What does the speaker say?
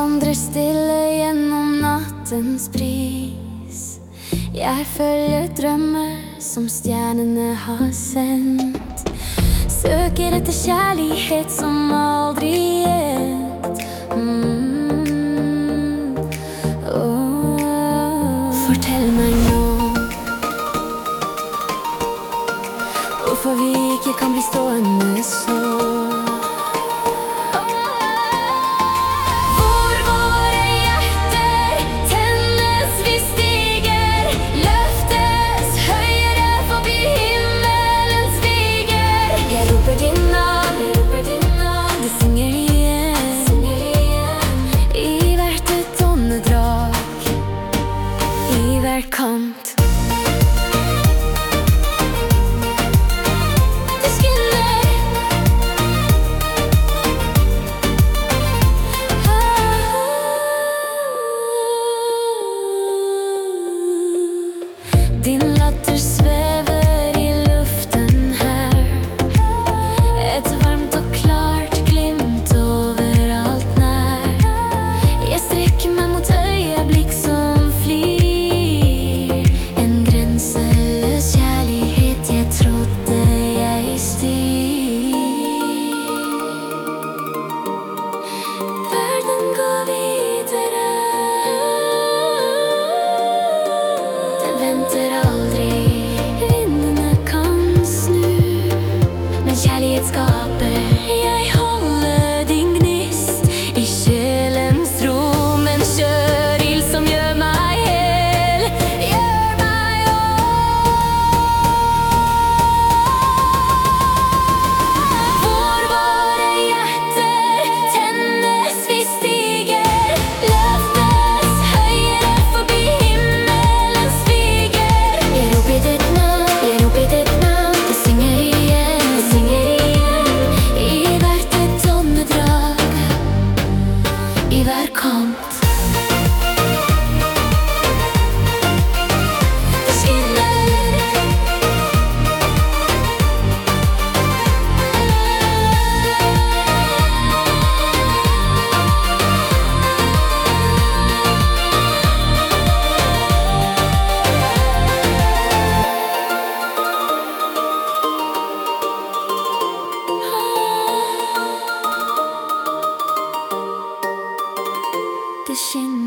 vandrer stille gjennom nattens bris. Jeg følger drømmer som stjernene har sendt. Søker etter kjærlighet som aldri gjemt. Fortell meg nå hvorfor vi ikke kan bli stående så. Kant. Det skinner. Din latter svever i luften her. Et varmt og klart glimt overalt nær. Jeg strekker meg mot øyeblikk som flyr. Kjærlighet skaper. Jeg holder din gnist i sjelens rom. En skjør ild som gjør meg hel, gjør meg Hvor våre hjerter tennes, vi stiger. Løftes høyere forbi himmelens viger. Jeg roper ditt navn, jeg roper ditt navn. Det synger igjen. I hver kant. Det skinner. The shin